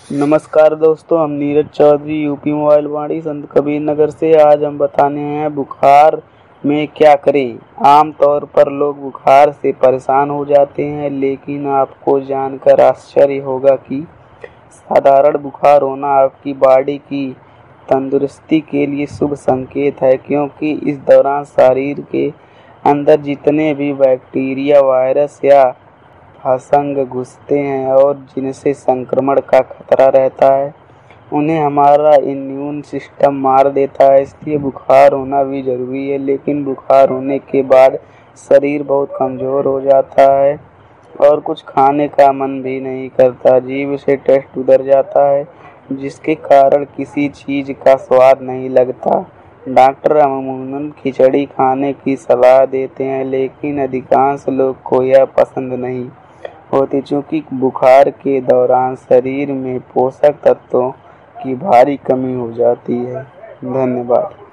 नमस्कार दोस्तों, हम नीरज चौधरी यूपी मोबाइल वाणी संत कबीर नगर से। आज हम बताने हैं बुखार में क्या करें। आम तौर पर लोग बुखार से परेशान हो जाते हैं, लेकिन आपको जानकर आश्चर्य होगा कि साधारण बुखार होना आपकी बॉडी की तंदुरुस्ती के लिए शुभ संकेत है, क्योंकि इस दौरान शरीर के अंदर जितने भी बैक्टीरिया, वायरस या फंगस घुसते हैं और जिनसे संक्रमण का खतरा रहता है, उन्हें हमारा इम्यून सिस्टम मार देता है। इसलिए बुखार होना भी जरूरी है, लेकिन बुखार होने के बाद शरीर बहुत कमज़ोर हो जाता है और कुछ खाने का मन भी नहीं करता। जीभ से टेस्ट उतर जाता है, जिसके कारण किसी चीज़ का स्वाद नहीं लगता। डॉक्टर अमूमन खिचड़ी खाने की सलाह देते हैं, लेकिन अधिकांश लोग को यह पसंद नहीं होती, चूँकि बुखार के दौरान शरीर में पोषक तत्वों की भारी कमी हो जाती है। धन्यवाद।